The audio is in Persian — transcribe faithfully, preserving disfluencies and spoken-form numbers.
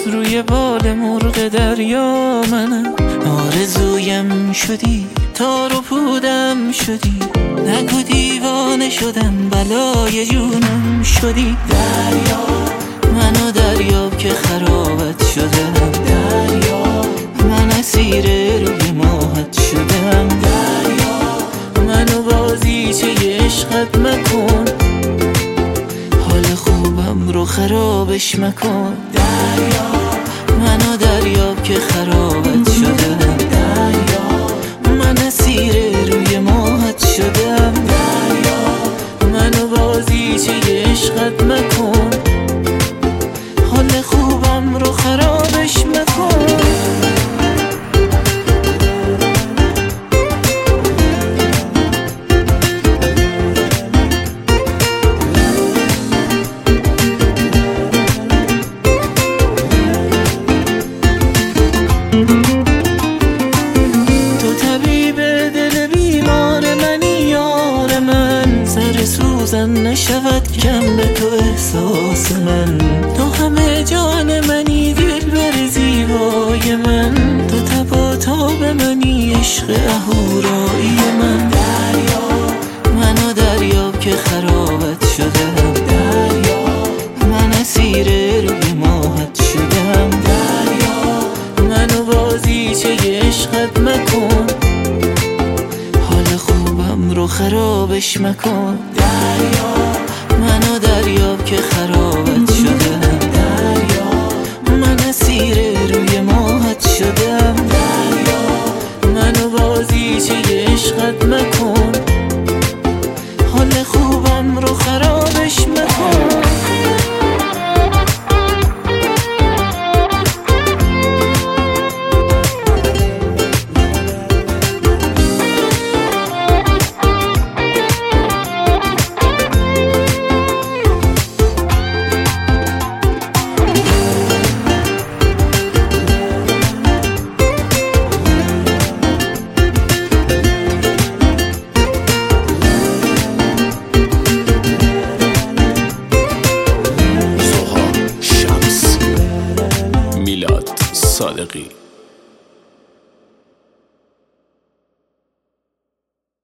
روی بال مرغ دریا منم. آرزویم شدی، تار و پودم شدی، نگو دیوانه شدم، بلای جونم شدی. دریا منو دریاب که خرابت شدم، دریا من اسیر روی ماهت شدم. دریا منو بازیچه عشقت مکن، حال خوبم رو خرابش مکن. دریا منو دریاب که خرابت شدم، دریا من اسیر روی ماهت شدم. دریا منو بازیچه عشقت مکن، حال خوبم رو خرابش مکن. تو طبیب دل بیمار منی یار من، سر سوزن نشود کم به تو احساس من. تو همه جان منی دلبر زیبای من، تو تب و تاب منی عشق اهورایی من. دریا منو دریاب که خرابت شدم، دریا من اسیر روی ماهت شدم. دریا منو بازیچه عشقت مکن، حال خوبم رو خرابش مکن. دریا منو دریاب که خرابت شدم، دریا من اسیر روی ماهت شدم. دریا منو بازیچه عشقت مکن، حال خوبم رو خرابش مکن. میلاد صادقی.